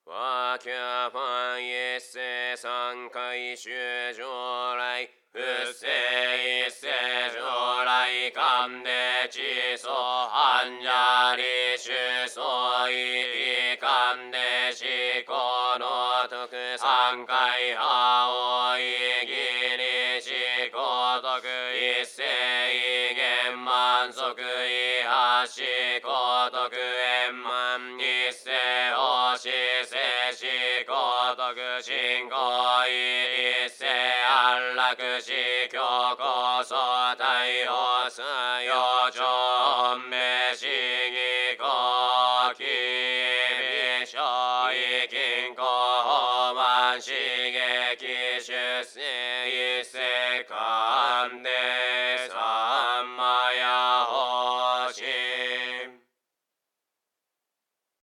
和教本一世三回修如来不世一世如来観で地祖安者利主相違観で思考の徳三回青い義理思考徳一世異言満足異発思考徳円満一世法施世思考徳信仰一世安楽死教こそ大法作用長本命思議公機微小異金庫法満刺激出世一世観で